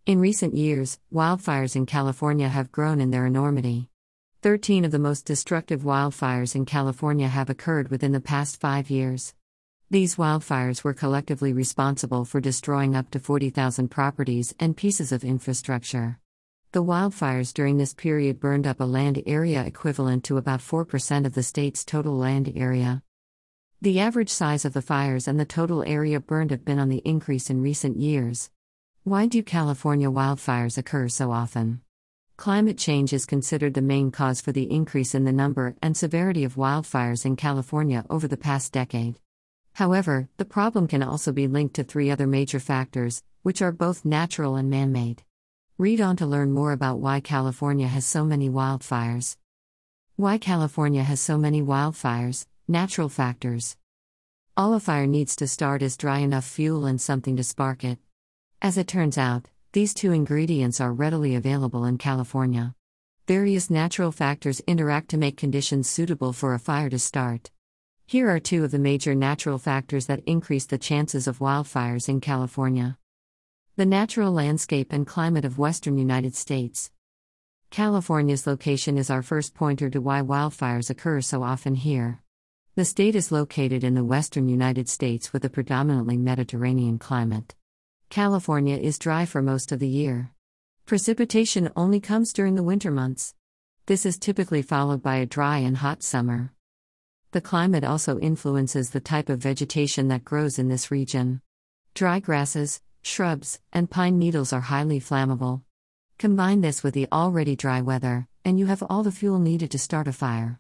In recent years, wildfires in California have grown in their enormity. 13 of the most destructive wildfires in California have occurred within the past 5 years. These wildfires were collectively responsible for destroying up to 40,000 properties and pieces of infrastructure. The wildfires during this period burned up a land area equivalent to about 4% of the state's total land area. The average size of the fires and the total area burned have been on the increase in recent years. Why do California wildfires occur so often? Climate change is considered the main cause for the increase in the number and severity of wildfires in California over the past decade. However, the problem can also be linked to 3 other major factors, which are both natural and man-made. Read on to learn more about why California has so many wildfires. Why California has so many wildfires, natural factors. All a fire needs to start is dry enough fuel and something to spark it. As it turns out, these 2 ingredients are readily available in California. Various natural factors interact to make conditions suitable for a fire to start. Here are 2 of the major natural factors that increase the chances of wildfires in California. The natural landscape and climate of western United States. California's location is our first pointer to why wildfires occur so often here. The state is located in the western United States with a predominantly Mediterranean climate. California is dry for most of the year. Precipitation only comes during the winter months. This is typically followed by a dry and hot summer. The climate also influences the type of vegetation that grows in this region. Dry grasses, shrubs, and pine needles are highly flammable. Combine this with the already dry weather, and you have all the fuel needed to start a fire.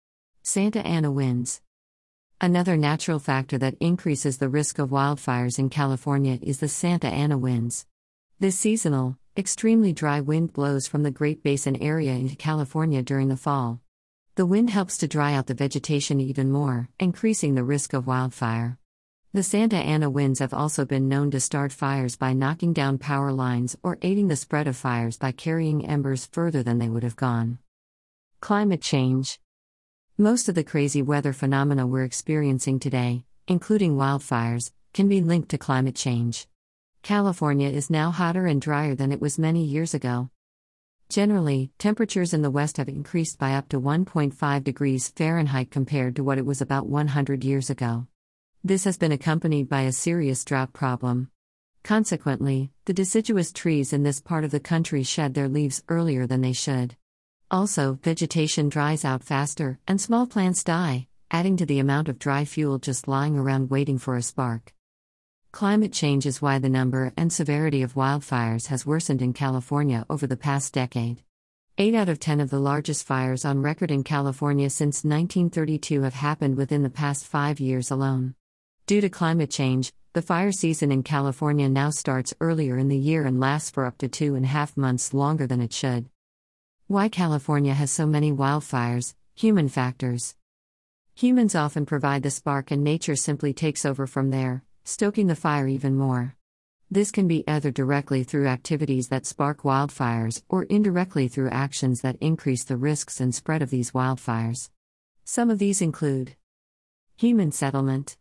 Santa Ana winds. Another natural factor that increases the risk of wildfires in California is the Santa Ana winds. This seasonal, extremely dry wind blows from the Great Basin area into California during the fall. The wind helps to dry out the vegetation even more, increasing the risk of wildfire. The Santa Ana winds have also been known to start fires by knocking down power lines or aiding the spread of fires by carrying embers further than they would have gone. Climate change. Most of the crazy weather phenomena we're experiencing today, including wildfires, can be linked to climate change. California is now hotter and drier than it was many years ago. Generally, temperatures in the West have increased by up to 1.5 degrees Fahrenheit compared to what it was about 100 years ago. This has been accompanied by a serious drought problem. Consequently, the deciduous trees in this part of the country shed their leaves earlier than they should. Also, vegetation dries out faster, and small plants die, adding to the amount of dry fuel just lying around waiting for a spark. Climate change is why the number and severity of wildfires has worsened in California over the past decade. 8 out of 10 of the largest fires on record in California since 1932 have happened within the past 5 years alone. Due to climate change, the fire season in California now starts earlier in the year and lasts for up to 2.5 months longer than it should. Why California has so many wildfires, human factors. Humans often provide the spark and nature simply takes over from there, stoking the fire even more. This can be either directly through activities that spark wildfires or indirectly through actions that increase the risks and spread of these wildfires. Some of these include human settlement.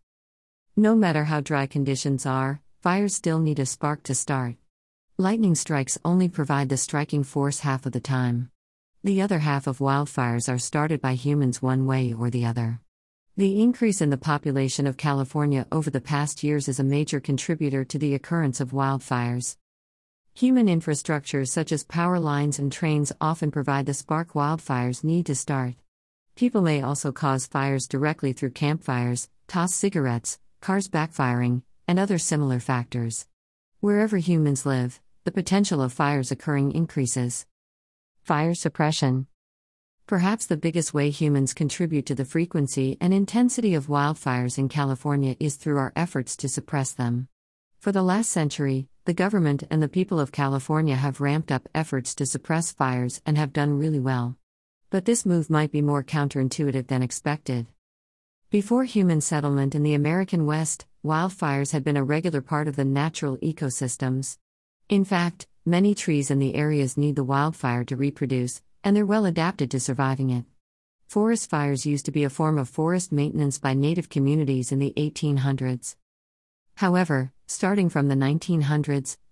No matter how dry conditions are, fires still need a spark to start. Lightning strikes only provide the striking force half of the time. The other half of wildfires are started by humans one way or the other. The increase in the population of California over the past years is a major contributor to the occurrence of wildfires. Human infrastructure such as power lines and trains often provide the spark wildfires need to start. People may also cause fires directly through campfires, tossed cigarettes, cars backfiring, and other similar factors. Wherever humans live, the potential of fires occurring increases. Fire suppression. Perhaps the biggest way humans contribute to the frequency and intensity of wildfires in California is through our efforts to suppress them. For the last century, the government and the people of California have ramped up efforts to suppress fires and have done really well. But this move might be more counterintuitive than expected. Before human settlement in the American West, wildfires had been a regular part of the natural ecosystems. In fact, many trees in the areas need the wildfire to reproduce, and they're well adapted to surviving it. Forest fires used to be a form of forest maintenance by native communities in the 1800s. However, starting from the 1900s,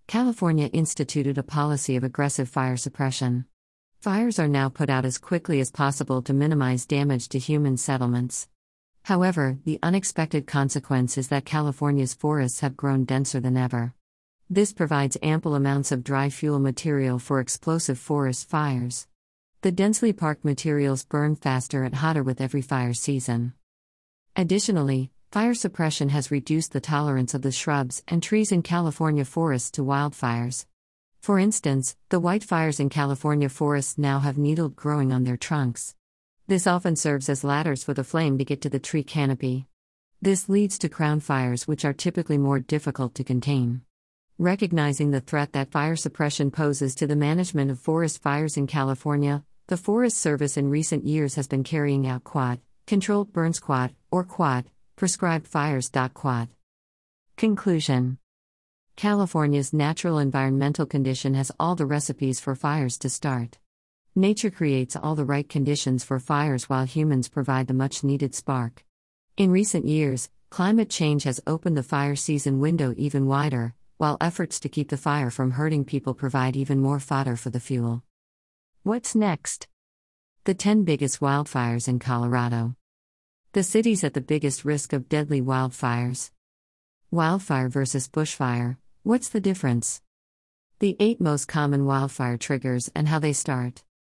California instituted a policy of aggressive fire suppression. Fires are now put out as quickly as possible to minimize damage to human settlements. However, the unexpected consequence is that California's forests have grown denser than ever. This provides ample amounts of dry fuel material for explosive forest fires. The densely packed materials burn faster and hotter with every fire season. Additionally, fire suppression has reduced the tolerance of the shrubs and trees in California forests to wildfires. For instance, the whitefires in California forests now have needles growing on their trunks. This often serves as ladders for the flame to get to the tree canopy. This leads to crown fires, which are typically more difficult to contain. Recognizing the threat that fire suppression poses to the management of forest fires in California, the Forest Service in recent years has been carrying out QUAD, Controlled Burn Squad, or QUAD, prescribed fires. QUAD. Conclusion: California's natural environmental condition has all the recipes for fires to start. Nature creates all the right conditions for fires while humans provide the much-needed spark. In recent years, climate change has opened the fire season window even wider, while efforts to keep the fire from hurting people provide even more fodder for the fuel. What's next? The 10 biggest wildfires in Colorado. The cities at the biggest risk of deadly wildfires. Wildfire versus bushfire, what's the difference? The 8 most common wildfire triggers and how they start.